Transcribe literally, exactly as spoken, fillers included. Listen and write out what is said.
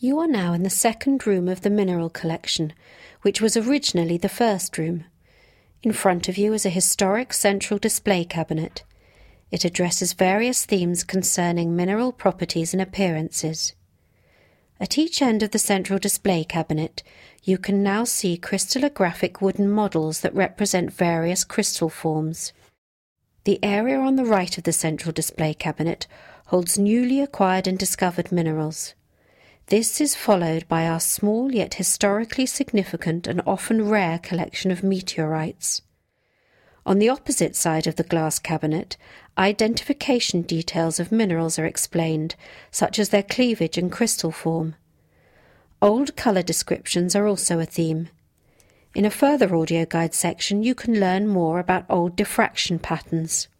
You are now in the second room of the mineral collection, which was originally the first room. In front of you is a historic central display cabinet. It addresses various themes concerning mineral properties and appearances. At each end of the central display cabinet, you can now see crystallographic wooden models that represent various crystal forms. The area on the right of the central display cabinet holds newly acquired and discovered minerals. This is followed by our small yet historically significant and often rare collection of meteorites. On the opposite side of the glass cabinet, identification details of minerals are explained, such as their cleavage and crystal form. Old colour descriptions are also a theme. In a further audio guide section, you can learn more about old diffraction patterns.